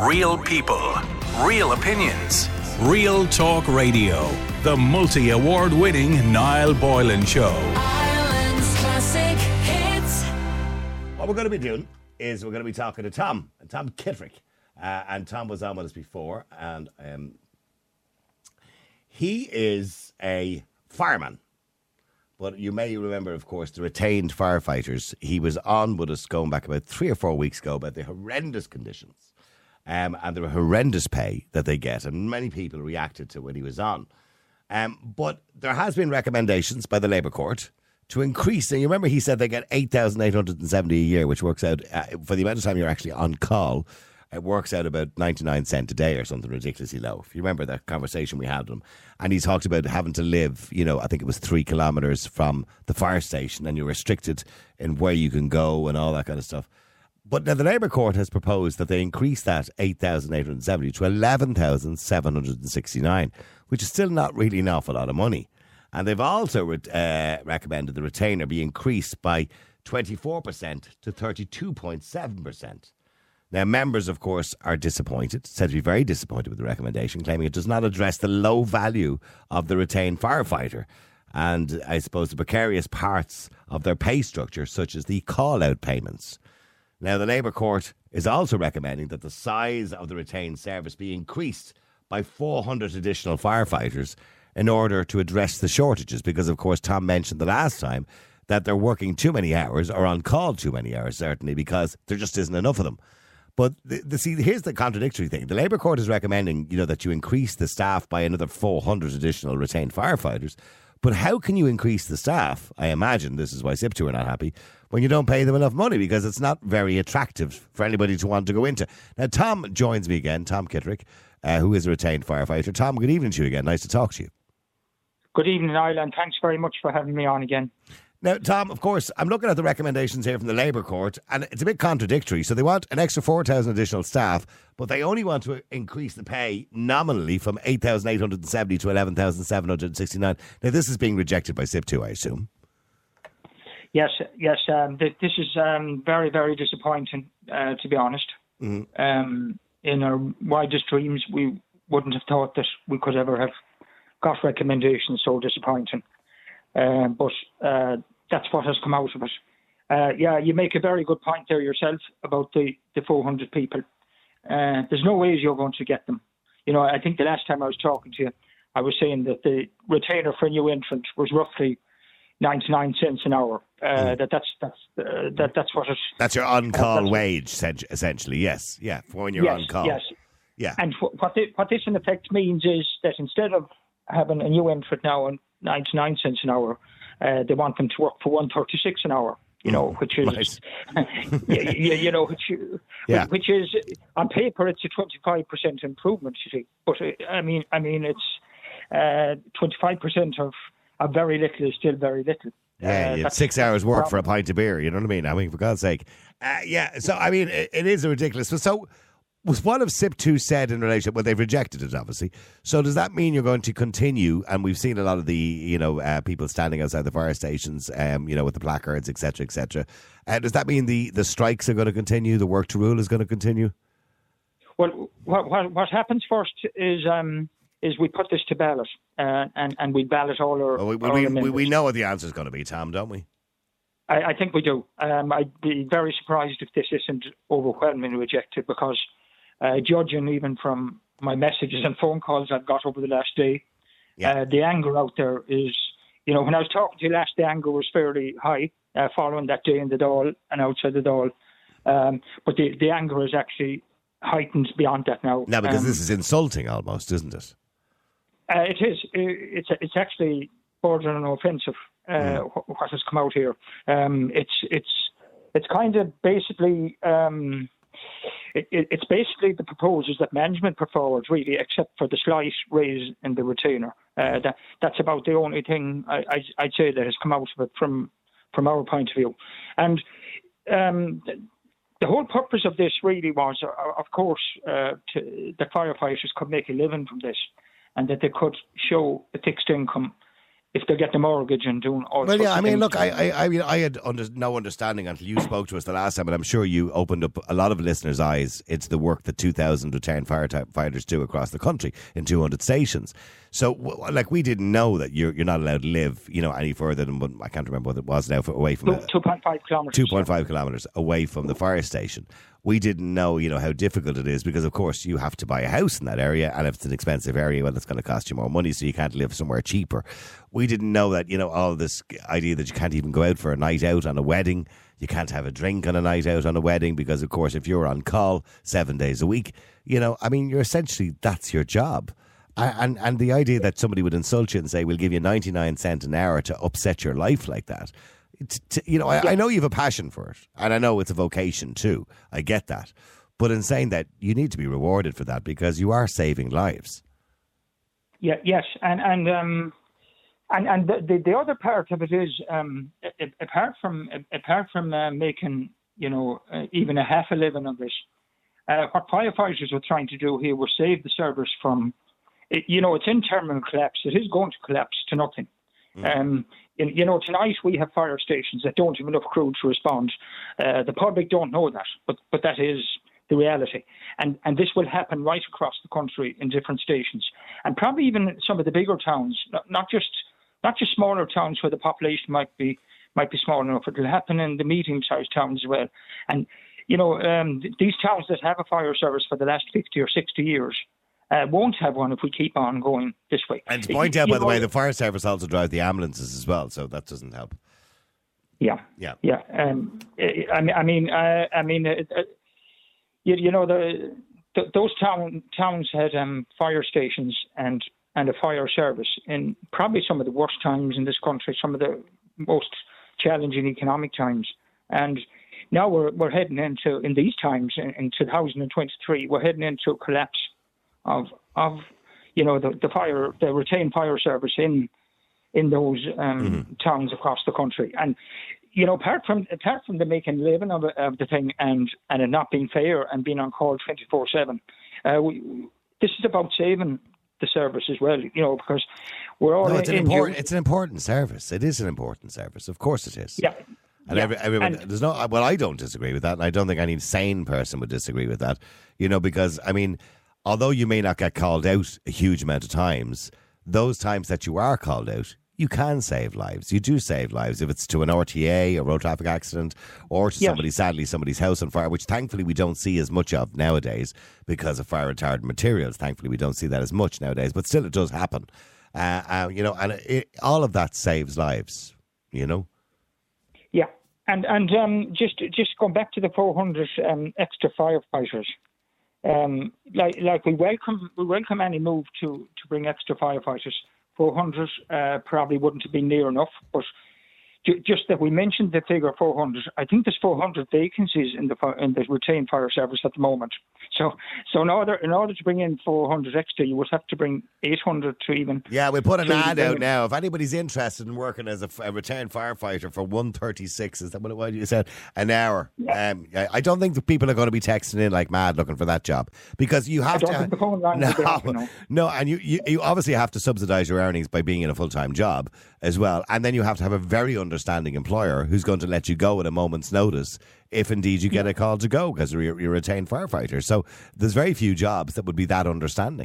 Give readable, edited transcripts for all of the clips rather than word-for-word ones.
Real people, real opinions. Real Talk Radio. The multi-award winning Niall Boylan Show. Ireland's classic hits. What we're going to be doing is we're going to be talking to Tom Kittrick. And Tom was on with us before. And he is a fireman. But you may remember, of course, the retained firefighters. He was on with us going back about 3 or 4 weeks ago about the horrendous conditions and the horrendous pay that they get. And many people reacted to when he was on. But there has been recommendations by the Labour Court to increase. And you remember he said they get $8,870 a year, which works out, for the amount of time you're actually on call, it works out about 99 cents a day or something ridiculously low. If you remember that conversation we had with him. And he talked about having to live, I think it was 3 kilometres from the fire station, and you're restricted in where you can go and all that kind of stuff. But now the Labour Court has proposed that they increase that 8,870 to 11,769, which is still not really an awful lot of money. And they've also recommended the retainer be increased by 24% to 32.7%. Now, members, of course, are disappointed, said to be very disappointed with the recommendation, claiming it does not address the low value of the retained firefighter and, I suppose, the precarious parts of their pay structure, such as the call-out payments. Now, the Labour Court is also recommending that the size of the retained service be increased by 400 additional firefighters in order to address the shortages, because, of course, Tom mentioned the last time that they're working too many hours or on call too many hours, certainly, because there just isn't enough of them. But see, here's the contradictory thing. The Labour Court is recommending, that you increase the staff by another 400 additional retained firefighters. But how can you increase the staff? I imagine this is why SIP2 are not happy, when you don't pay them enough money, because it's not very attractive for anybody to want to go into. Now, Tom joins me again, Tom Kittrick, who is a retained firefighter. Tom, good evening to you again. Nice to talk to you. Good evening, Ireland. Thanks very much for having me on again. Now, Tom, of course, I'm looking at the recommendations here from the Labour Court, and it's a bit contradictory. So they want an extra 4,000 additional staff, but they only want to increase the pay nominally from 8,870 to 11,769. Now, this is being rejected by SIP2, I assume. Yes. This is very, very disappointing, to be honest. Mm-hmm. In our wildest dreams, we wouldn't have thought that we could ever have got recommendations so disappointing. But that's what has come out of it. You make a very good point there yourself about the 400 people. There's no ways you're going to get them. I think the last time I was talking to you, I was saying that the retainer for a new entrant was roughly 99 cents an hour. That's what it. That's your on-call wage, essentially. Yes, yeah, for when you're on call. Yes, yeah. And what this in effect means is that instead of having a new entrant now on 99 cents an hour, they want them to work for 136 an hour. Which is, right. which is on paper it's a 25% improvement. You see, but I mean it's 25% of very little is still very little. Yeah, you have 6 hours work for a pint of beer. You know what I mean? I mean, for God's sake. So I mean, it is ridiculous. So was what have SIP2 said in relation? Well, they've rejected it, obviously. So does that mean you're going to continue? And we've seen a lot of the, people standing outside the fire stations, with the placards, etc., etc. Does that mean the strikes are going to continue? The work to rule is going to continue? Well, what happens first is we put this to ballot, and we ballot all our. We know what the answer is going to be, Tom, don't we? I think we do. I'd be very surprised if this isn't overwhelmingly rejected, because judging even from my messages and phone calls I've got over the last day, the anger out there is, when I was talking to you last, the anger was fairly high following that day in the Dáil and outside the Dáil. But the anger is actually heightened beyond that now. Now, because this is insulting almost, isn't it? It is. It's actually bordering on offensive. What has come out here? It's kind of basically. It's basically the proposals that management put forward, really, except for the slight raise in the retainer. That's about the only thing I'd say that has come out of it from our point of view. And the whole purpose of this really was, of course, that firefighters could make a living from this, and that they could show a fixed income if they're getting a mortgage and doing all. Well, sorts yeah, of I mean, things. look, I had no understanding until you spoke to us the last time, and I'm sure you opened up a lot of listeners' eyes. It's the work that 2,000 retired firefighters do across the country in 200 stations. So, like, we didn't know that you're not allowed to live, any further than, I can't remember what it was now, away from 2.5 kilometres. 2.5 kilometres away from the fire station. We didn't know, how difficult it is because, of course, you have to buy a house in that area, and if it's an expensive area, well, it's going to cost you more money, so you can't live somewhere cheaper. We didn't know that, all this idea that you can't even go out for a night out on a wedding. You can't have a drink on a night out on a wedding because, of course, if you're on call 7 days a week, you're essentially, that's your job. And the idea that somebody would insult you and say, we'll give you 99 cents an hour to upset your life like that. I know you have a passion for it, and I know it's a vocation too. I get that. But in saying that, you need to be rewarded for that because you are saving lives. Yeah, yes. And the other part of it is, apart from making, even a half a living of this, what firefighters were trying to do here was save the service from, it's in terminal collapse. It is going to collapse to nothing. Tonight we have fire stations that don't have enough crew to respond. The public don't know that, but that is the reality. And this will happen right across the country in different stations, and probably even in some of the bigger towns, not just smaller towns where the population might be small enough. It will happen in the medium-sized towns as well. And these towns that have a fire service for the last 50 or 60 years. Won't have one if we keep on going this way. And to point out, by the way, the fire service also drive the ambulances as well, so that doesn't help. Yeah. Those towns had fire stations and a fire service in probably some of the worst times in this country, some of the most challenging economic times, and now we're heading into, in these times in 2023, we're heading into a collapse of the retained fire service in those towns across the country. And apart from the making a living of the thing and it not being fair and being on call 24/7, this is about saving the service as well. Because we're all it's an important service. It is an important service. Of course it is. Yeah. And everybody, there's no. Well, I don't disagree with that, and I don't think any sane person would disagree with that. Because although you may not get called out a huge amount of times, those times that you are called out, you can save lives. You do save lives if it's to an RTA, a road traffic accident, or to somebody's house on fire, which thankfully we don't see as much of nowadays because of fire retardant materials. Thankfully, we don't see that as much nowadays, but still it does happen. All of that saves lives. Yeah, and just going back to the 400 extra firefighters. We welcome any move to bring extra firefighters. 400 probably wouldn't have been near enough, but just that we mentioned the figure 400. I think there's 400 vacancies in the retained fire service at the moment. So in order to bring in 400 extra, you would have to bring 800 to even. Yeah, we put an ad out now. If anybody's interested in working as a retained firefighter for 136, is that what you said, an hour? Yeah. I don't think the people are going to be texting in like mad looking for that job because you have to. No, and you obviously have to subsidise your earnings by being in a full-time job as well, and then you have to have a very understanding employer who's going to let you go at a moment's notice if indeed you get a call to go because you're a retained firefighter. So there's very few jobs that would be that understanding.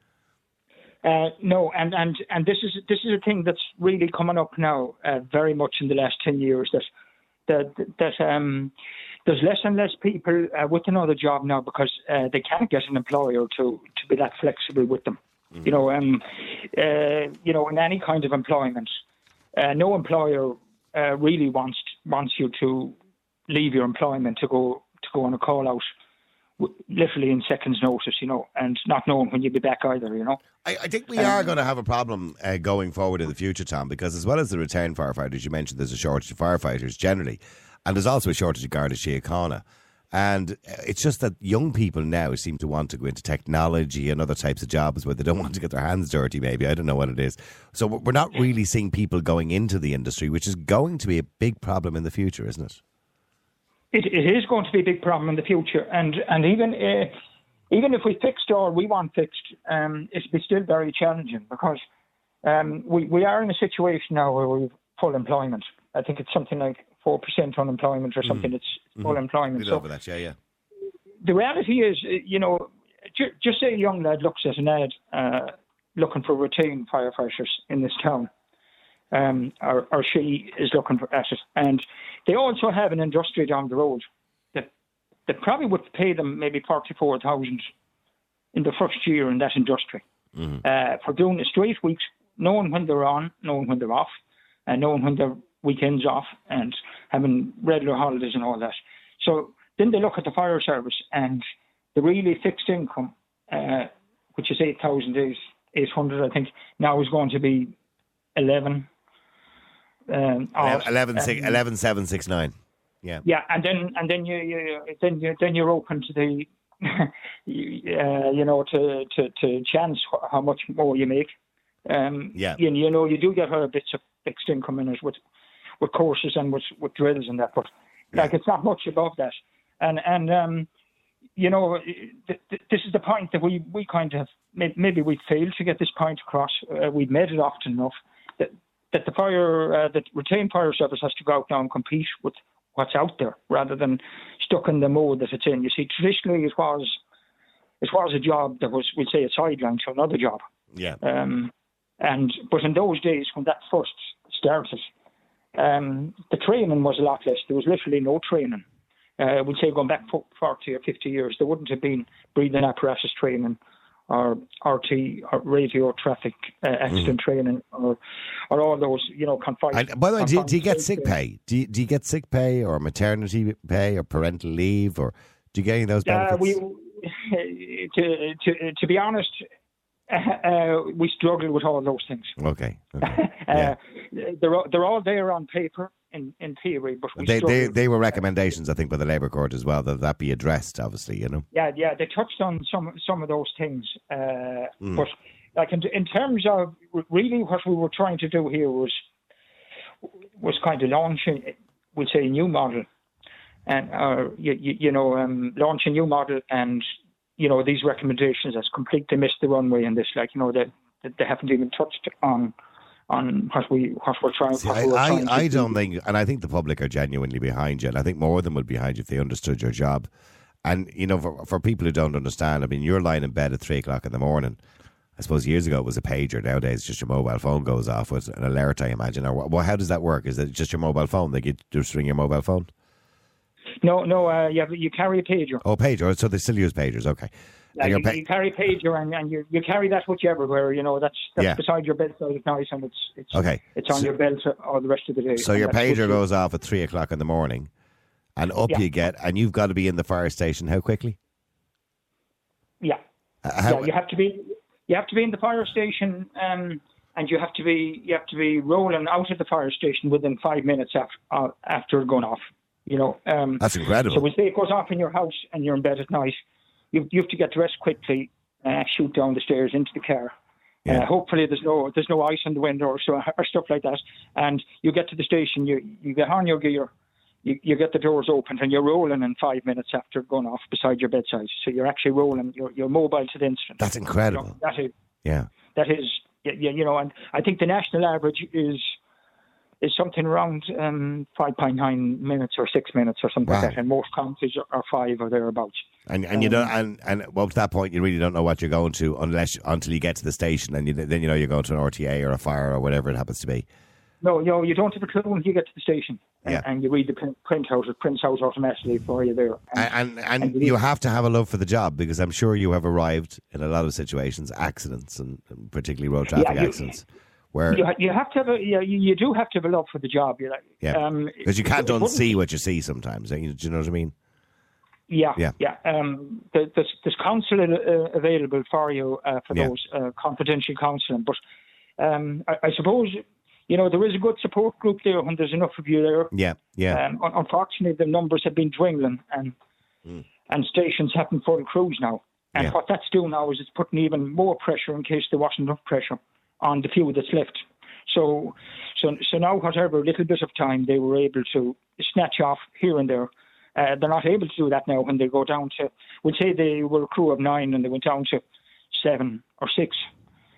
No, and this is a thing that's really coming up now, very much in the last 10 years. That there's less and less people with another job now because they can't get an employer to be that flexible with them. Mm-hmm. In any kind of employment, no employer really wants you to leave your employment to go on a call out, literally in seconds' notice, and not knowing when you'll be back either, I think we are going to have a problem going forward in the future, Tom, because as well as the retained firefighters, you mentioned there's a shortage of firefighters generally, and there's also a shortage of Garda Síochána. And it's just that young people now seem to want to go into technology and other types of jobs where they don't want to get their hands dirty, maybe. I don't know what it is. So we're not really seeing people going into the industry, which is going to be a big problem in the future, isn't it? It is going to be a big problem in the future. And even if we fixed or we want fixed, it'll be still very challenging because We are in a situation now where we've full employment. I think it's something like 4% unemployment or something. It's full employment. Bit over that, yeah. The reality is, just say a young lad looks at an ad looking for retained firefighters in this town, or she is looking at it, and they also have an industry down the road that probably would pay them maybe 44,000 in the first year in that industry for doing a straight weeks, knowing when they're on, knowing when they're off, and knowing when their weekends off, and having regular holidays and all that. So then they look at the fire service, and the really fixed income, which is 8,800, I think, now is going to be 11,769. Yeah. Yeah, and then you're open to the to chance how much more you make. You do get other bits of fixed income in it with courses and with drills and that, but it's not much above that. And this is the point that we kind of maybe we failed to get this point across. We've made it often enough that the retained fire service has to go out now and compete with what's out there rather than stuck in the mode that it's in. You see, traditionally it was a job that was, we'd say, a sideline to another job. Yeah. But in those days when that first started, the training was a lot less. There was literally no training. We'd say going back 40 or 50 years, there wouldn't have been breathing apparatus training or RT or radio traffic accident training or all those, confined. And by the way, do you get sick pay? Do you get sick pay or maternity pay or parental leave, or do you get any of those benefits? To be honest, we struggle with all those things. Okay. Yeah. They're all there on paper in theory, but they were recommendations, I think, by the Labour Court as well, that be addressed, obviously, Yeah, they touched on some of those things, but like in terms of really what we were trying to do here was kind of launching, we'll say, a new model, and launch a new model, and these recommendations has completely missed the runway in this. They haven't even touched on what we're trying. See, I don't think, and I think the public are genuinely behind you, and I think more of them would be behind you if they understood your job. And for people who don't understand, I mean, you're lying in bed at 3:00 in the morning. I suppose years ago it was a pager. Nowadays, just your mobile phone goes off with an alert, I imagine. Or how does that work? Is it just your mobile phone? They just ring your mobile phone? No. You carry a pager. Oh, pager. So they still use pagers. Okay. Yeah, you carry a pager and you carry that with you everywhere. That's beside your bedside at night, and it's okay. It's on your belt all the rest of the day. So your pager goes off at 3:00 in the morning, and you get, and you've got to be in the fire station. How quickly? Yeah. You have to be. You have to be in the fire station, and you have to be rolling out of the fire station within 5 minutes after going off. That's incredible. So we say it goes off in your house and you're in bed at night. You have to get dressed quickly, shoot down the stairs into the car. Yeah. Hopefully there's no ice on the window or stuff like that. And you get to the station, you get on your gear, you get the doors opened, and you're rolling in 5 minutes after going off beside your bedside. So you're actually rolling. You're mobile to the instant. That's incredible. That is. Yeah. And I think the national average is something around 5.9 minutes or 6 minutes or something like that, and most counties are 5 or thereabouts. And you don't, and well, to that point, you really don't know what you're going to until you get to the station, and then you're going to an RTA or a fire or whatever it happens to be. No, you don't have a clue until you get to the station, and you read the printout. It prints out automatically for you there. And you have to have a love for the job, because I'm sure you have arrived in a lot of situations, accidents, and particularly road traffic accidents. Where you have to have you do have to have a love for the job. Because you can't unsee what you see sometimes. Do you know what I mean? Yeah. There's counsel available for you for those confidential counselling. But I suppose there is a good support group there when there's enough of you there. Yeah. Unfortunately, the numbers have been dwindling, and stations having full crews now. And what that's doing now is it's putting even more pressure in case there wasn't enough pressure on the few that's left. So now, whatever little bit of time they were able to snatch off here and there, they're not able to do that now when they go down to, we'll say they were a crew of 9 and they went down to 7 or 6.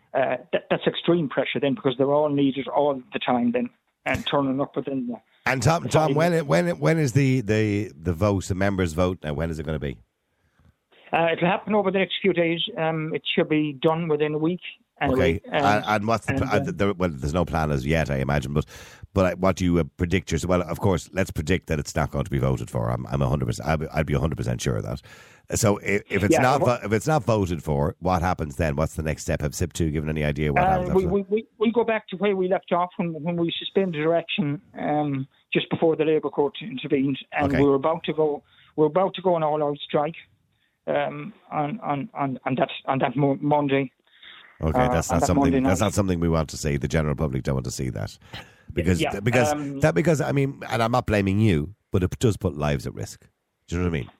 that's extreme pressure then, because they're all needed all the time then, and turning up within the. And Tom, when is the vote, the members' vote? Now, when is it going to be? It'll happen over the next few days. It should be done within a week. Anyway. Okay, and what's well, there's no plan as yet, I imagine. But what do you predict? Well, of course, let's predict that it's not going to be voted for. I'm 100%. I'd be 100% sure of that. So if it's not voted for, what happens then? What's the next step? Have SIP2 given any idea what happens? We go back to where we left off when we suspended our action just before the Labour Court intervened, and we were about to go. We're about to go on all-out strike on that Monday. Okay, that's not something. That's not something we want to see. The general public don't want to see that, because I mean, and I'm not blaming you, but it does put lives at risk. Do you know what I mean?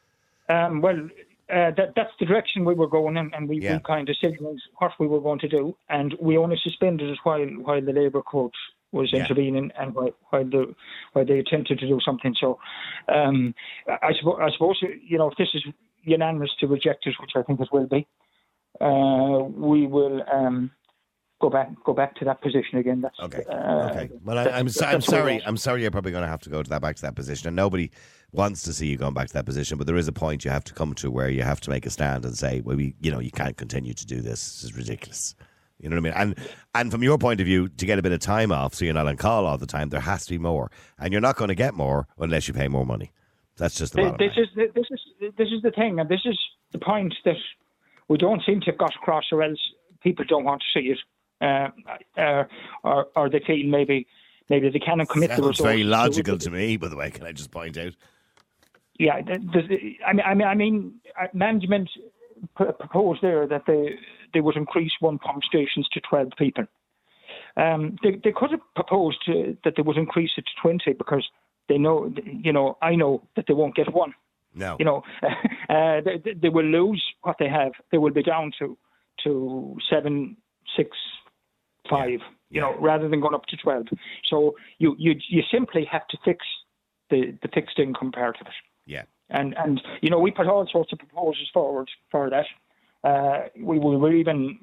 That's the direction we were going in, and we kind of signalled what we were going to do, and we only suspended it while the Labour Court was intervening and while they attempted to do something. So, I suppose if this is unanimous to reject it, which I think it will be, we will go back to that position again. That's, okay. Well, I'm sorry. I'm sorry. You're probably going to have to go back to that position, and nobody wants to see you going back to that position. But there is a point you have to come to where you have to make a stand and say, well, you can't continue to do this. This is ridiculous. You know what I mean? And from your point of view, to get a bit of time off, so you're not on call all the time, there has to be more, and you're not going to get more unless you pay more money. That's just the bottom line. This is the thing, and this is the point that we don't seem to have got across, or else people don't want to see it, or they feel maybe they cannot commit the resources. Sounds very logical to me, by the way. Can I just point out? Yeah, I mean, management proposed there that they would increase one pump stations to 12 people. They could have proposed that they would increase it to 20, because they know, I know that they won't get one. No. They will lose what they have. They will be down to 7, 6, 5. Rather than going up to 12. So you simply have to fix the fixed income part of it. Yeah. And we put all sorts of proposals forward for that. We're even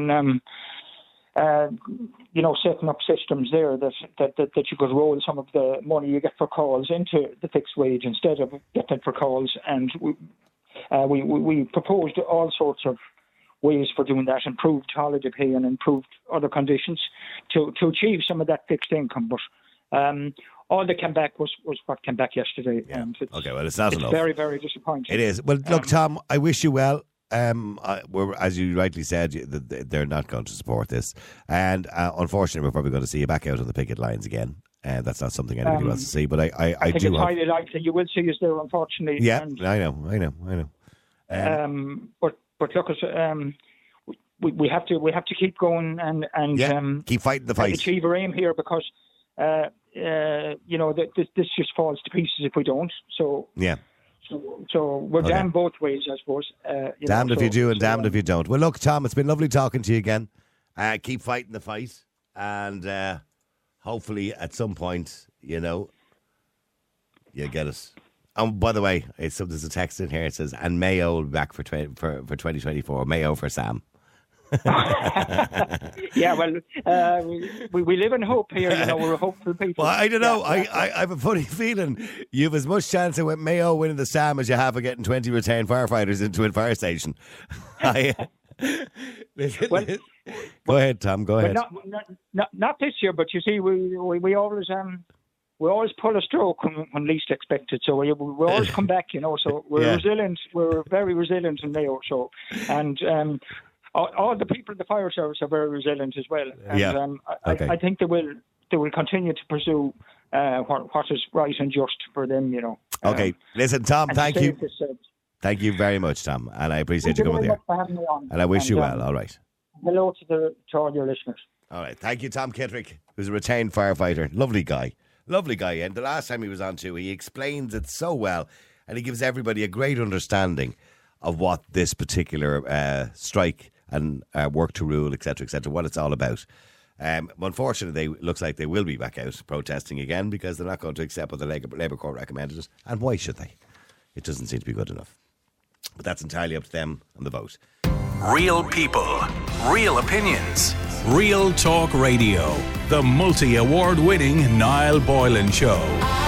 setting up systems there that you could roll some of the money you get for calls into the fixed wage instead of getting it for calls. And we proposed all sorts of ways for doing that, improved holiday pay and improved other conditions to achieve some of that fixed income. But all that came back was what came back yesterday. Yeah. And it's not enough. Very, very disappointing. It is. Well, look, Tom, I wish you well. As you rightly said, they're not going to support this. And unfortunately, we're probably going to see you back out on the picket lines again. That's not something anybody wants to see. But I think do it's highly likely you will see us there, unfortunately. Yeah, I know. But look, we have to keep going and keep fighting the fight. Achieve our aim here, because this just falls to pieces if we don't. So yeah. So we're damned both ways, I suppose. Damned if you do and damned if you don't. Well, look, Tom, it's been lovely talking to you again. Keep fighting the fight, and hopefully at some point, you'll get us. By the way, there's a text in here. It says, "And Mayo will be back for 2024. Mayo for Sam." Yeah, well, we live in hope here. We're hopeful people. Well, I don't know. I have a funny feeling you have as much chance of Mayo winning the Sam as you have of getting 20 retained firefighters into a fire station. Go ahead, Tom. Go ahead. Not this year, but you see, we always pull a stroke when least expected. So we always come back, So we're resilient. We're very resilient in Mayo. So all the people in the fire service are very resilient as well. And I think they will continue to pursue what is right and just for them. Okay, listen, Tom. Thank you. Thank you very much, Tom, and I appreciate you coming here. And I wish you well. All right. Hello to all your listeners. All right. Thank you, Tom Kittrick, who's a retained firefighter. Lovely guy. And the last time he was on too, he explains it so well, and he gives everybody a great understanding of what this particular strike and work to rule, etc., what it's all about. Unfortunately, looks like they will be back out protesting again, because they're not going to accept what the Labour Court recommended us. And why should they? It doesn't seem to be good enough. But that's entirely up to them and the vote. Real people, real opinions. Real Talk Radio, the multi-award winning Niall Boylan Show.